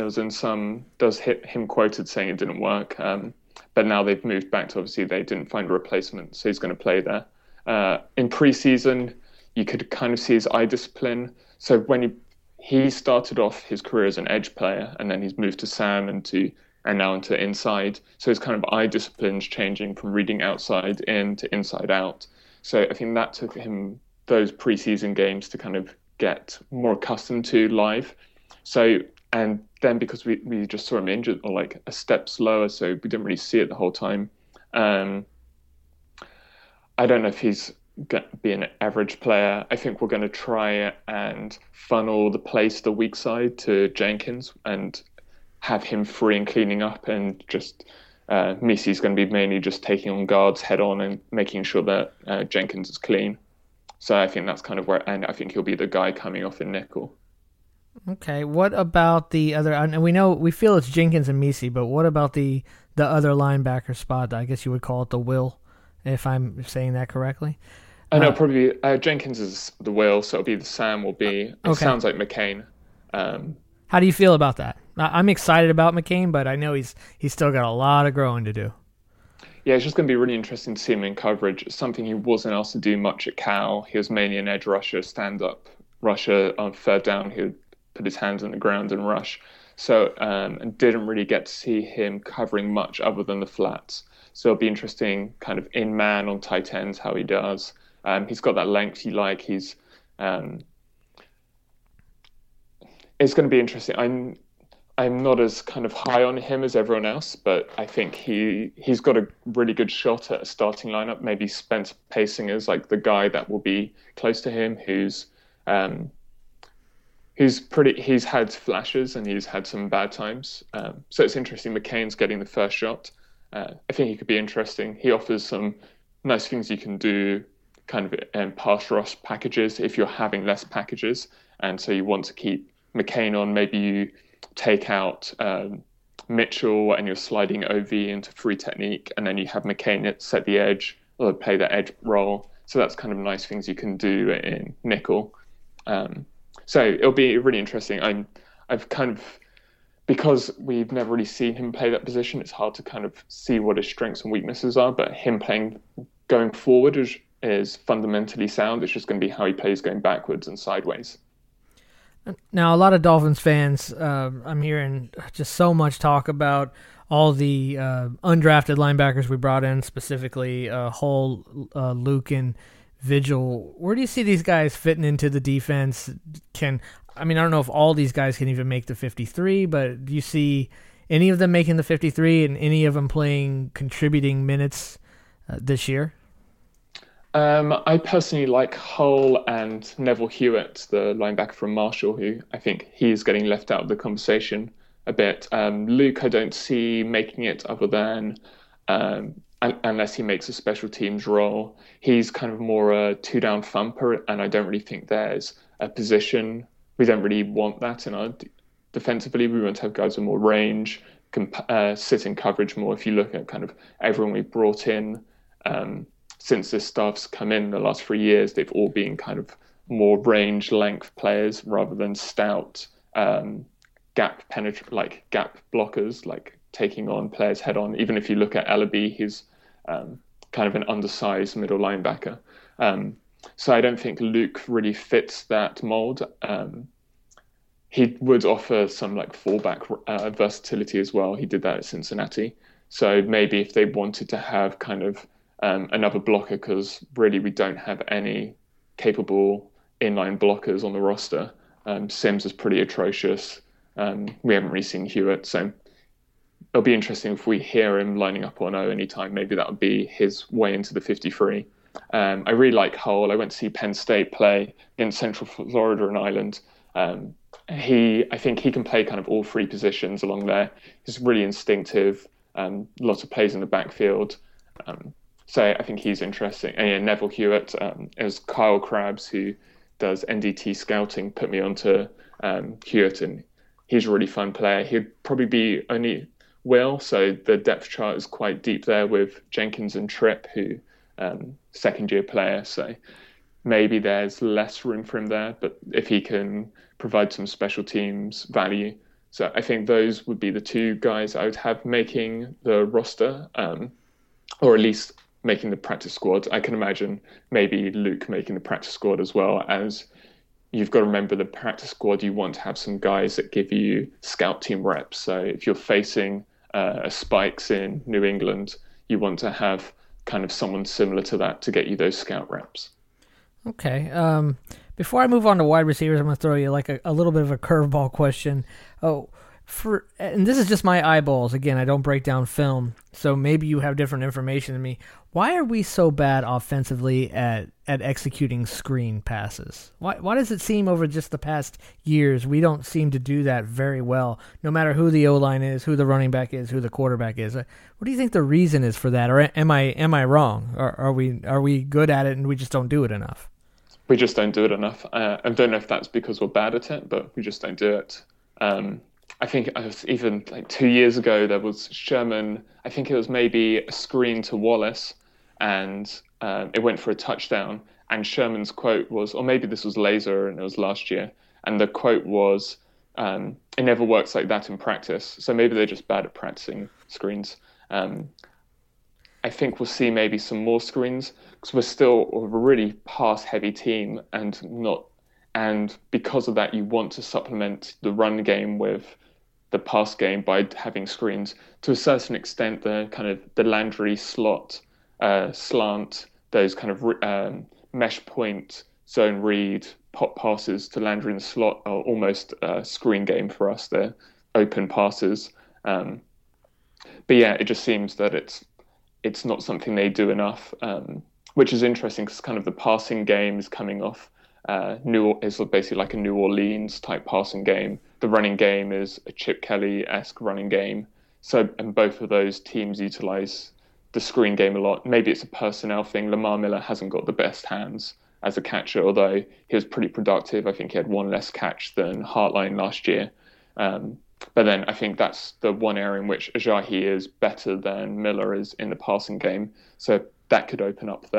him quoted saying it didn't work. But now they've moved back to, obviously they didn't find a replacement, so he's going to play there. In preseason, you could kind of see his eye discipline. So when he started off his career as an edge player, and then he's moved to Sam and now into inside. So his kind of eye discipline's changing from reading outside in to inside out. So I think that took him those preseason games to kind of get more accustomed to live. So, and then because we just saw him injured or like a step slower, so we didn't really see it the whole time. I don't know if he's going to be an average player. I think we're going to try and funnel the plays to the weak side to Jenkins and have him free and cleaning up, and just Messi's going to be mainly just taking on guards head on and making sure that Jenkins is clean. So I think that's kind of where, and I think he'll be the guy coming off in nickel. Okay, what about the other? And we feel it's Jenkins and Messi, but what about the other linebacker spot? I guess you would call it the will, if I'm saying that correctly. I know probably Jenkins is the will, so it'll be the Sam will be. It sounds like McCain. How do you feel about that? I'm excited about McCain, but I know he's still got a lot of growing to do. Yeah, it's just going to be really interesting to see him in coverage. It's something he wasn't asked to do much at Cal. He was mainly an edge rusher, stand-up rusher. On third down, he would put his hands on the ground and rush. So, and didn't really get to see him covering much other than the flats. So it'll be interesting kind of in man on tight ends, how he does. He's got that length you like. It's going to be interesting. I'm not as kind of high on him as everyone else, but I think he's got a really good shot at a starting lineup. Maybe Spencer Pacing is like the guy that will be close to him, who's he's had flashes and he's had some bad times. So it's interesting. McCain's getting the first shot. I think he could be interesting. He offers some nice things you can do kind of pass rush packages if you're having less packages. And so you want to keep McCain on, maybe you take out Mitchell and you're sliding OV into free technique, and then you have McCain set the edge or play the edge role. So that's kind of nice things you can do in nickel. So it'll be really interesting. I've kind of, because we've never really seen him play that position, it's hard to kind of see what his strengths and weaknesses are. But him playing going forward is fundamentally sound. It's just going to be how he plays going backwards and sideways. Now, a lot of Dolphins fans, I'm hearing just so much talk about all the undrafted linebackers we brought in, specifically Hull, Luke, and Vigil. Where do you see these guys fitting into the defense? I don't know if all these guys can even make the 53, but do you see any of them making the 53 and any of them playing contributing minutes this year? I personally like Hull and Neville Hewitt, the linebacker from Marshall, who I think he's getting left out of the conversation a bit. Luke, I don't see making it other than unless he makes a special teams role. He's kind of more a two-down thumper, and I don't really think there's a position. We don't really want that in our defensively. We want to have guys with more range, sit in coverage more. If you look at kind of everyone we brought in, since this staff's come in the last 3 years, they've all been kind of more range length players rather than stout gap blockers, like taking on players head on. Even if you look at Ellaby, he's kind of an undersized middle linebacker. So I don't think Luke really fits that mold. He would offer some like fullback versatility as well. He did that at Cincinnati. So maybe if they wanted to have kind of another blocker, because really we don't have any capable inline blockers on the roster. Sims is pretty atrocious. We haven't really seen Hewitt, so it'll be interesting if we hear him lining up on O anytime. Maybe that would be his way into the 53. I really like Hull. I went to see Penn State play in Central Florida and Ireland. I think he can play kind of all three positions along there. He's really instinctive. Lots of plays in the backfield. So I think he's interesting. And yeah, Neville Hewitt, it was Kyle Krabs, who does NDT scouting, put me onto Hewitt, and he's a really fun player. He'd probably be only Will, so the depth chart is quite deep there with Jenkins and Tripp, who second-year player. So maybe there's less room for him there, but if he can provide some special teams value. So I think those would be the two guys I would have making the roster, or at least making the practice squad. I can imagine maybe Luke making the practice squad as well, as you've got to remember the practice squad, you want to have some guys that give you scout team reps. So if you're facing Spikes in New England, you want to have kind of someone similar to that to get you those scout reps. Okay. Before I move on to wide receivers, I'm going to throw you like a little bit of a curveball question. And this is just my eyeballs. Again, I don't break down film, so maybe you have different information than me. Why are we so bad offensively at executing screen passes? Why does it seem over just the past years we don't seem to do that very well, no matter who the O-line is, who the running back is, who the quarterback is? What do you think the reason is for that, or am I wrong? Or are we good at it and we just don't do it enough? We just don't do it enough. I don't know if that's because we're bad at it, but we just don't do it. I think even like 2 years ago, there was Sherman, I think it was maybe a screen to Wallace, and it went for a touchdown. And Sherman's quote was, or maybe this was Laser and it was last year, and the quote was, it never works like that in practice. So maybe they're just bad at practicing screens. I think we'll see maybe some more screens, because we're still a really pass-heavy team, and because of that, you want to supplement the run game with the pass game by having screens. To a certain extent, the Landry slot, slant, those kind of mesh point, zone read, pop passes to Landry in the slot are almost a screen game for us. They're open passes. But yeah, it just seems that it's not something they do enough, which is interesting because kind of the passing game is coming off. Is basically like a New Orleans type passing game. The running game is a Chip Kelly-esque running game. So, and both of those teams utilize the screen game a lot. Maybe it's a personnel thing. Lamar Miller hasn't got the best hands as a catcher, although he was pretty productive. I think he had one less catch than Hartline last year. But then I think that's the one area in which Ajayi is better than Miller is in the passing game. So that could open up there.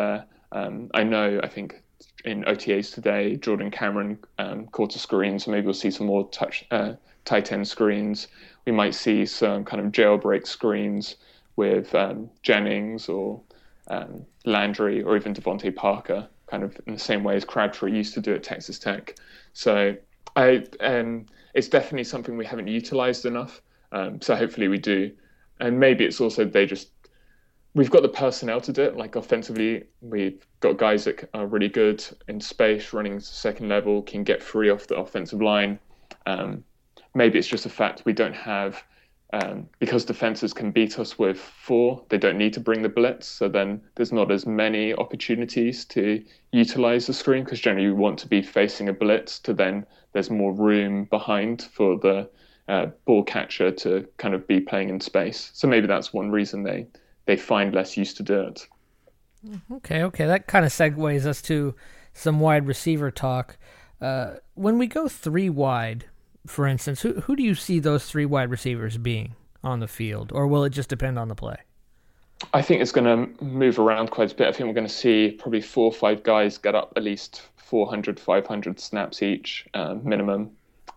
I think in OTAs today, Jordan Cameron caught a screen, so maybe we'll see some more tight end screens. We might see some kind of jailbreak screens with Jennings or Landry or even Devontae Parker, kind of in the same way as Crabtree used to do at Texas Tech. So it's definitely something we haven't utilized enough. So hopefully we do. And maybe it's also we've got the personnel to do it. Like offensively, we've got guys that are really good in space, running second level, can get free off the offensive line. Maybe it's just a fact we don't have, because defenses can beat us with 4, they don't need to bring the blitz. So then there's not as many opportunities to utilize the screen, because generally you want to be facing a blitz to then there's more room behind for the ball catcher to kind of be playing in space. So maybe that's one reason they find less use to do it. Okay. That kind of segues us to some wide receiver talk. When we go 3 wide, for instance, who do you see those 3 wide receivers being on the field, or will it just depend on the play? I think it's going to move around quite a bit. I think we're going to see probably 4 or 5 guys get up at least 400, 500 snaps each, minimum.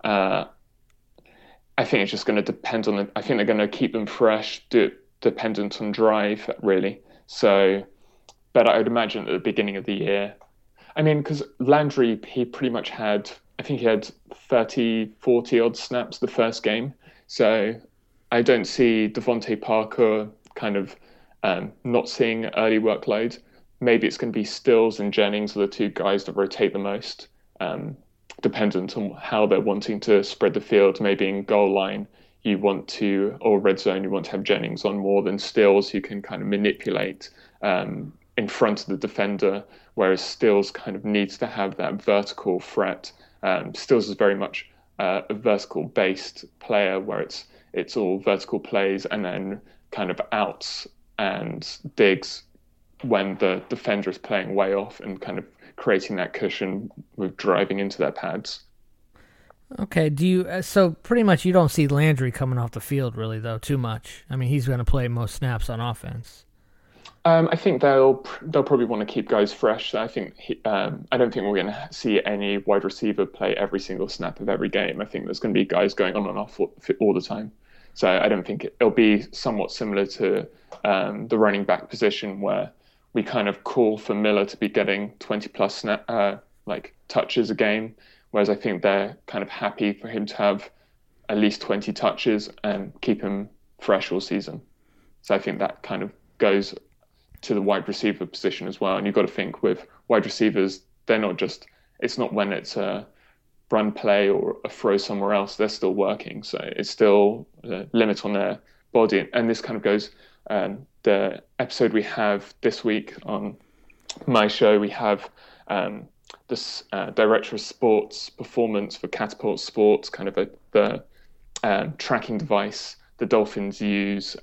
I think it's just going to depend on I think they're going to keep them fresh, dependent on drive, really. So, but I would imagine at the beginning of the year, because Landry, he pretty much had 30, 40 odd snaps the first game. So I don't see Devontae Parker kind of not seeing early workload. Maybe it's going to be Stills and Jennings are the 2 guys that rotate the most, dependent on how they're wanting to spread the field. Maybe in goal line, or red zone, you want to have Jennings on more than Stills, who can kind of manipulate in front of the defender, whereas Stills kind of needs to have that vertical threat. Stills is very much a vertical-based player, where it's all vertical plays and then kind of outs and digs when the defender is playing way off and kind of creating that cushion with driving into their pads. Okay, so pretty much you don't see Landry coming off the field really, though, too much. He's going to play most snaps on offense. I think they'll probably want to keep guys fresh. I think I don't think we're going to see any wide receiver play every single snap of every game. I think there's going to be guys going on and off all the time. So I don't think it'll be somewhat similar to the running back position, where we kind of call for Miller to be getting 20 plus touches a game, whereas I think they're kind of happy for him to have at least 20 touches and keep him fresh all season. So I think that kind of goes to the wide receiver position as well. And you've got to think with wide receivers, it's not when it's a run play or a throw somewhere else, they're still working. So it's still a limit on their body. And this kind of goes, the episode we have this week on my show, we have this director of sports performance for Catapult Sports, kind of the tracking device the Dolphins use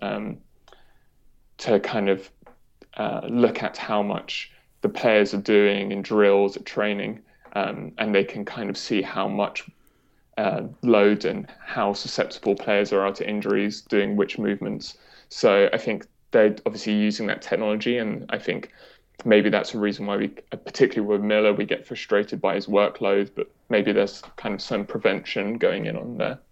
to kind of look at how much the players are doing in drills at training, and they can kind of see how much load and how susceptible players are to injuries doing which movements. So I think they're obviously using that technology, and I think maybe that's a reason why we, particularly with Miller, we get frustrated by his workload, but maybe there's kind of some prevention going in on there.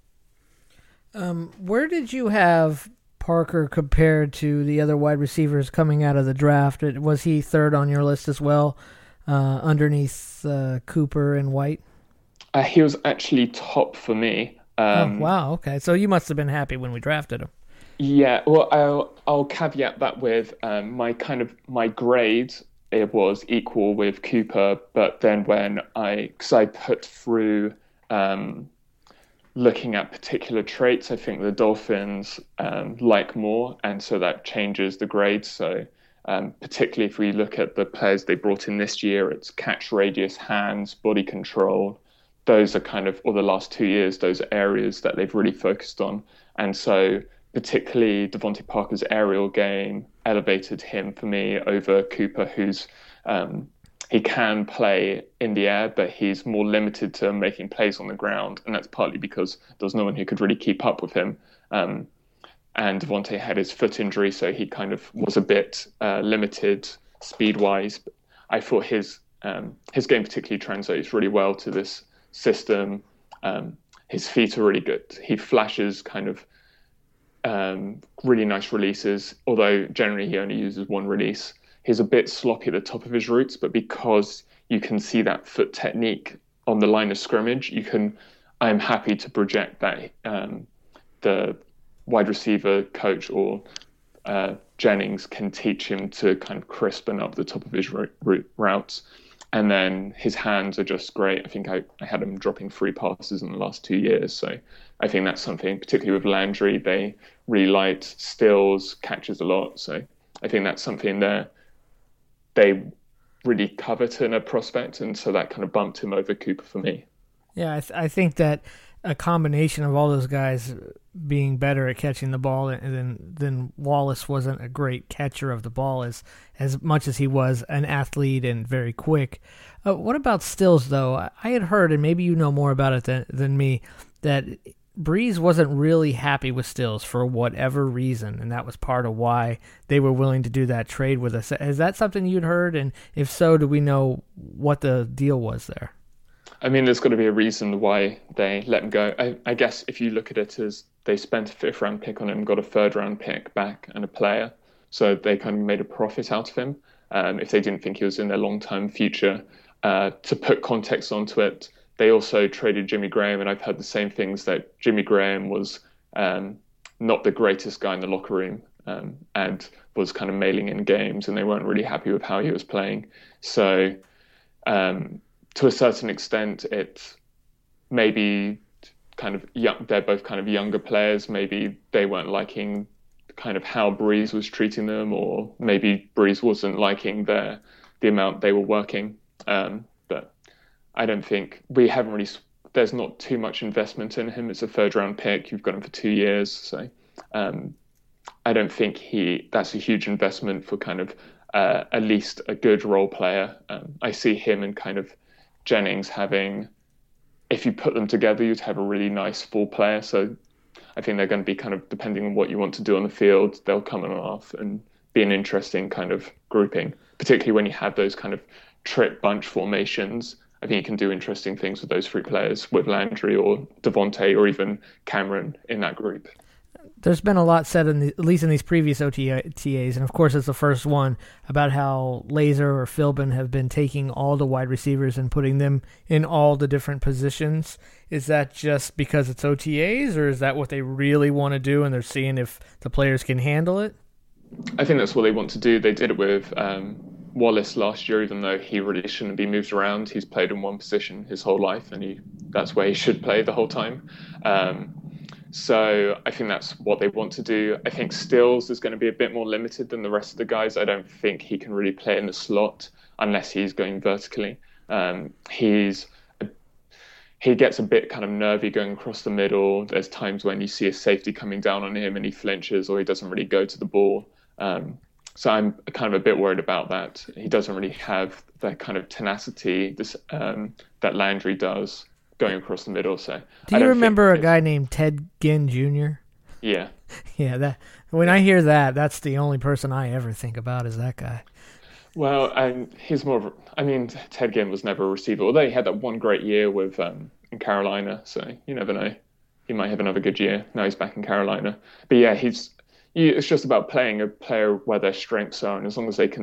Where did you have Parker compared to the other wide receivers coming out of the draft? Was he third on your list as well, underneath Cooper and White? He was actually top for me. Oh, wow, okay. So you must have been happy when we drafted him. Yeah, well, I'll caveat that with my grade, it was equal with Cooper, but then because I put through looking at particular traits, I think the Dolphins like more, and so that changes the grade. So particularly if we look at the players they brought in this year, it's catch radius, hands, body control. Those are kind of, or the last 2 years, those are areas that they've really focused on. And so particularly Devontae Parker's aerial game elevated him for me over Cooper, who's he can play in the air, but he's more limited to making plays on the ground. And that's partly because there's no one who could really keep up with him. And Devontae had his foot injury, so he kind of was a bit limited speed-wise. I thought his game particularly translates really well to this system. His feet are really good. He flashes kind of really nice releases, although generally he only uses one release. He's a bit sloppy at the top of his routes, but because you can see that foot technique on the line of scrimmage, I'm happy to project that the wide receiver coach or Jennings can teach him to kind of crispen up the top of his routes. And then his hands are just great. I think I had him dropping 3 passes in the last 2 years. So I think that's something, particularly with Landry, they really liked. Stills catches a lot. So I think that's something they really covet in a prospect. And so that kind of bumped him over Cooper for me. Yeah, I think that a combination of all those guys being better at catching the ball than Wallace wasn't a great catcher of the ball as much as he was an athlete and very quick. What about Stills, though? I had heard, and maybe you know more about it than me, that Breeze wasn't really happy with Stills for whatever reason, and that was part of why they were willing to do that trade with us. Is that something you'd heard? And if so, do we know what the deal was there? I mean, there's got to be a reason why they let him go. I guess if you look at it as they spent a 5th-round pick on him, got a 3rd-round pick back and a player, so they kind of made a profit out of him if they didn't think he was in their long-term future. To put context onto it, they also traded Jimmy Graham, and I've heard the same things, that Jimmy Graham was not the greatest guy in the locker room and was kind of mailing in games, and they weren't really happy with how he was playing. So to a certain extent, it maybe kind of they're both kind of younger players. Maybe they weren't liking kind of how Breeze was treating them, or maybe Breeze wasn't liking the amount they were working. But I don't think there's not too much investment in him. It's a 3rd-round pick. You've got him for 2 years. So I don't think that's a huge investment for kind of at least a good role player. I see him and kind of Jennings having, if you put them together, you'd have a really nice full player. So I think they're going to be kind of, depending on what you want to do on the field, they'll come on and off and be an interesting kind of grouping, particularly when you have those kind of trip bunch formations. I think you can do interesting things with those 3 players, with Landry or Devontae or even Cameron in that group. There's been a lot said, at least in these previous OTAs, and of course it's the first one, about how Laser or Philbin have been taking all the wide receivers and putting them in all the different positions. Is that just because it's OTAs, or is that what they really want to do and they're seeing if the players can handle it? I think that's what they want to do. They did it with Wallace last year, even though he really shouldn't be moved around. He's played in one position his whole life, and that's where he should play the whole time. So I think that's what they want to do. I think Stills is going to be a bit more limited than the rest of the guys. I don't think he can really play in the slot unless he's going vertically. He gets a bit kind of nervy going across the middle. There's times when you see a safety coming down on him and he flinches, or he doesn't really go to the ball. So I'm kind of a bit worried about that. He doesn't really have that kind of tenacity that Landry does going across the middle. So do you remember a guy named Ted Ginn Jr.? Yeah. Yeah, when I hear that, that's the only person I ever think about is that guy. Well, he's more of Ted Ginn was never a receiver, although he had that one great year with in Carolina, so you never know. He might have another good year. Now he's back in Carolina. But yeah, it's just about playing a player where their strengths are, and as long as they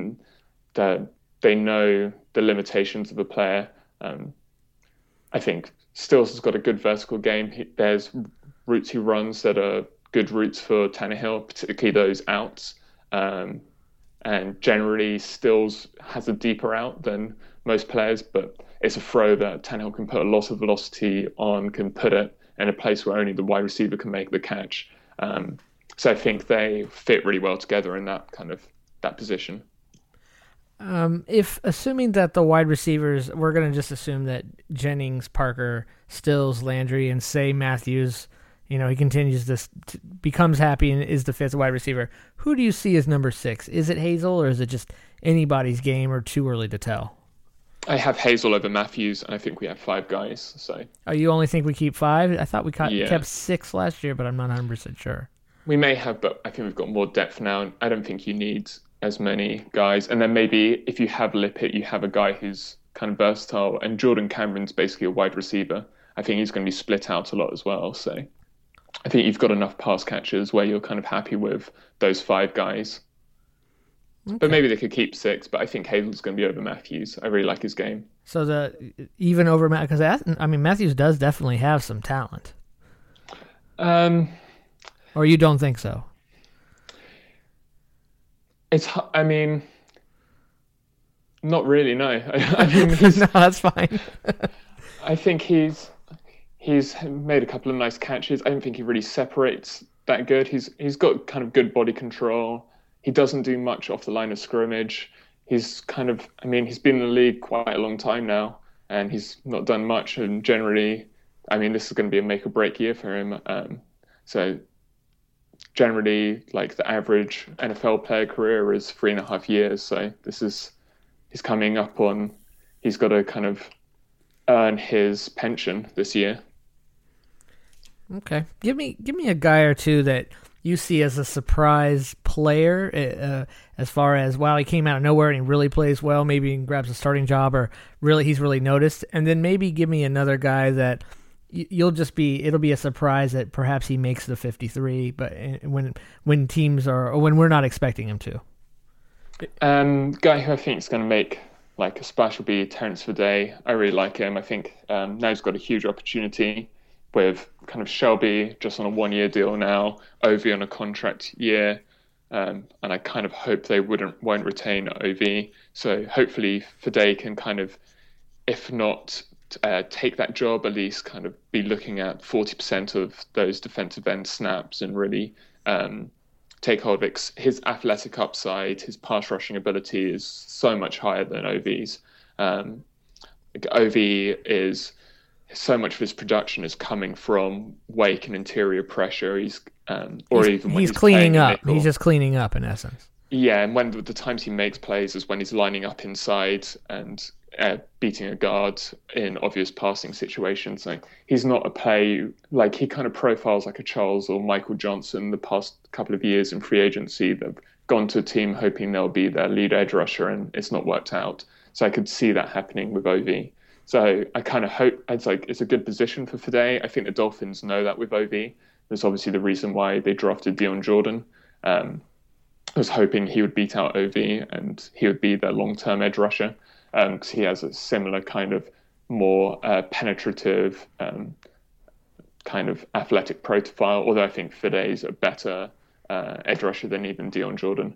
know the limitations of a player, I think Stills has got a good vertical game. There's routes he runs that are good routes for Tannehill, particularly those outs. And generally, Stills has a deeper out than most players, but it's a throw that Tannehill can put a lot of velocity on, can put it in a place where only the wide receiver can make the catch. So I think they fit really well together in that position. If assuming that the wide receivers, we're going to just assume that Jennings, Parker, Stills, Landry, and say Matthews, he continues this, becomes happy and is the 5th wide receiver. Who do you see as number 6? Is it Hazel, or is it just anybody's game, or too early to tell? I have Hazel over Matthews, and I think we have 5 guys. So. Oh, you only think we keep 5? I thought we kept 6 last year, but I'm not 100% sure. We may have, but I think we've got more depth now. I don't think you need as many guys. And then maybe if you have Lippett, you have a guy who's kind of versatile. And Jordan Cameron's basically a wide receiver. I think he's going to be split out a lot as well. So I think you've got enough pass catchers where you're kind of happy with those 5 guys. Okay. But maybe they could keep 6. But I think Hazel's going to be over Matthews. I really like his game. So even over Matthews, because I mean Matthews does definitely have some talent. Or you don't think so? I mean, not really. No, I mean, no, that's fine. I think he's made a couple of nice catches. I don't think he really separates that good. He's got kind of good body control. He doesn't do much off the line of scrimmage. He's kind of, I mean, he's been in the league quite a long time now, and he's not done much. And generally, I mean, this is going to be a make or break year for him. So generally, like the average NFL player career is 3.5 years. So he's coming up on, he's got to kind of earn his pension this year. Okay. Give me a guy or two that you see as a surprise player, as far as, wow, he came out of nowhere and he really plays well, maybe he grabs a starting job, or he's really noticed. And then maybe give me another guy that it'll be a surprise that perhaps he makes the 53, but when teams are, or when we're not expecting him to. Guy who I think is going to make like a splash will be Terrence Fede. I really like him. I think now he's got a huge opportunity with kind of Shelby just on a 1-year deal now, Ovie on a contract year. And I kind of hope they won't retain Ovie. So hopefully Fede can kind of, if not take that job, at least kind of be looking at 40% of those defensive end snaps and really take hold of his athletic upside. His pass rushing ability is so much higher than Ovie's. Ovie is, so much of his production is coming from wake and interior pressure. He's cleaning up. He's just cleaning up in essence. Yeah, and when the times he makes plays is when he's lining up inside and beating a guard in obvious passing situations. Like, he's not a play, like he kind of profiles like a Charles or Michael Johnson the past couple of years in free agency. They've gone to a team hoping they'll be their lead edge rusher and it's not worked out. So I could see that happening with Ovie. So I kind of hope it's a good position for Fede. I think the Dolphins know that with Ovie. That's obviously the reason why they drafted Dion Jordan. I was hoping he would beat out Ovie and he would be their long-term edge rusher, because he has a similar kind of more penetrative kind of athletic profile, although I think Fede is a better edge rusher than even Dion Jordan.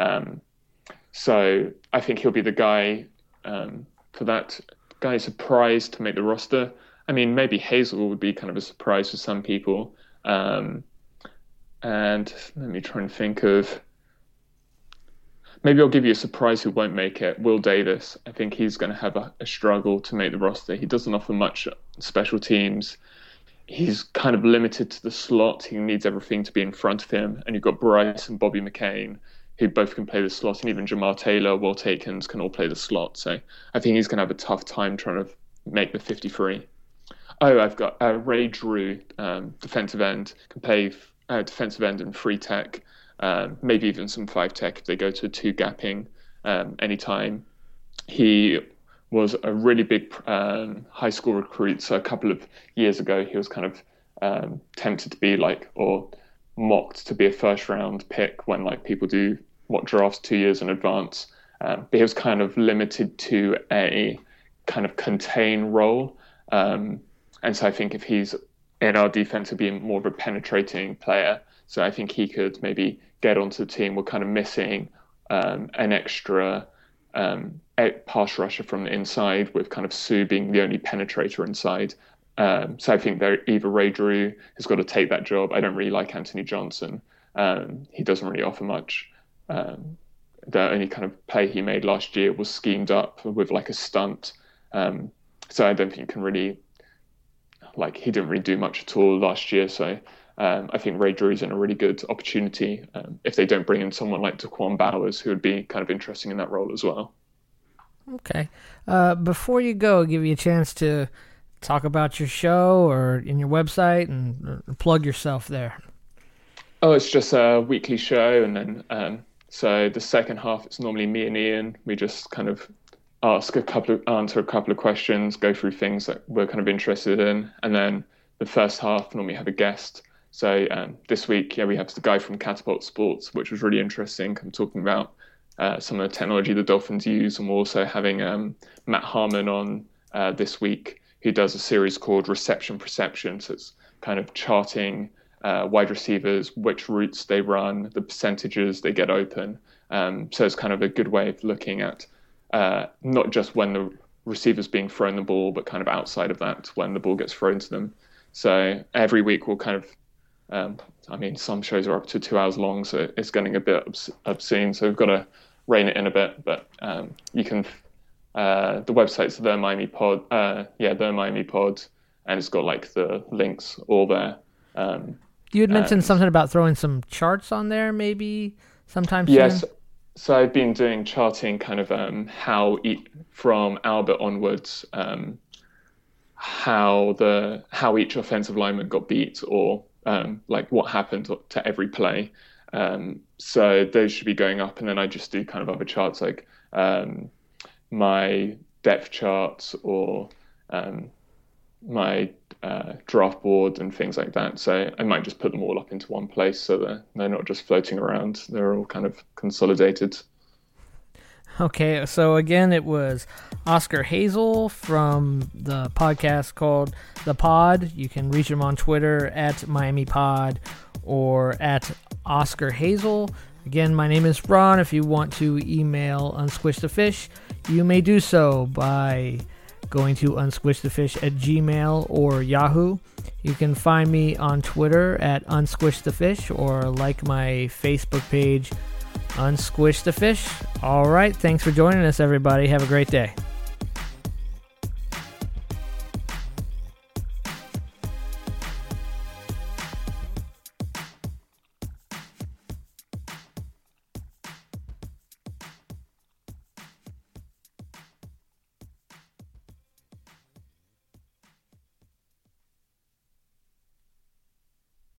So I think he'll be the guy for that. Guy surprised to make the roster. I mean, maybe Hazel would be kind of a surprise for some people. And let me try and think of, maybe I'll give you a surprise who won't make it. Will Davis. I think he's going to have a struggle to make the roster. He doesn't offer much special teams. He's kind of limited to the slot. He needs everything to be in front of him. And you've got Bryce and Bobby McCain, who both can play the slot, and even Jamar Taylor, Walt Aikens can all play the slot. So I think he's going to have a tough time trying to make the 53. Oh, I've got Ray Drew, defensive end, can play defensive end and free tech, maybe even some 5 tech if they go to 2 gapping anytime. He was a really big high school recruit. So a couple of years ago, he was kind of tempted to be or mocked to be a first round pick when people do mock drafts 2 years in advance. But he was kind of limited to a kind of contain role. And so I think if he's in our defense, he'll be more of a penetrating player. So I think he could maybe get onto the team. We're kind of missing an extra pass rusher from the inside, with kind of Sue being the only penetrator inside. So I think either Ray Drew has got to take that job. I don't really like Anthony Johnson. He doesn't really offer much. The only kind of play he made last year was schemed up with a stunt. So I don't think you can really, he didn't really do much at all last year. So I think Ray Drew's in a really good opportunity if they don't bring in someone like Daquan Bowers, who would be kind of interesting in that role as well. Okay. Before you go, I'll give you a chance to talk about your show or in your website and plug yourself there. Oh, it's just a weekly show, and then So the second half, it's normally me and Ian. We just kind of answer a couple of questions, go through things that we're kind of interested in. And then the first half, normally have a guest. So this week, we have the guy from Catapult Sports, which was really interesting. I'm talking about some of the technology the Dolphins use. And we're also having Matt Harmon on this week, who does a series called Reception Perception. So it's kind of charting wide receivers, which routes they run, the percentages they get open. So it's kind of a good way of looking at not just when the receiver's being thrown the ball, but kind of outside of that, when the ball gets thrown to them. So every week we'll kind of, some shows are up to 2 hours long, so it's getting a bit obscene. So we've got to rein it in a bit, but you can, the website's The Miami Pod, The Miami Pod, and it's got like the links all there. You had mentioned something about throwing some charts on there, maybe sometime soon? Yes. So I've been doing charting kind of from Albert onwards, how each offensive lineman got beat, or like what happened to every play. So those should be going up, and then I just do kind of other charts like my depth charts or my draft board and things like that. So I might just put them all up into one place so that they're not just floating around. They're all kind of consolidated. Okay, so again, it was Oscar Hazel from the podcast called The Pod. You can reach him on Twitter at Miami Pod or at Oscar Hazel. Again, my name is Ron. If you want to email Unsquish the Fish, you may do so by going to unsquishthefish@gmail or Yahoo. You can find me on Twitter at unsquishthefish or like my Facebook page, Unsquish the Fish. All right, thanks for joining us, everybody. Have a great day.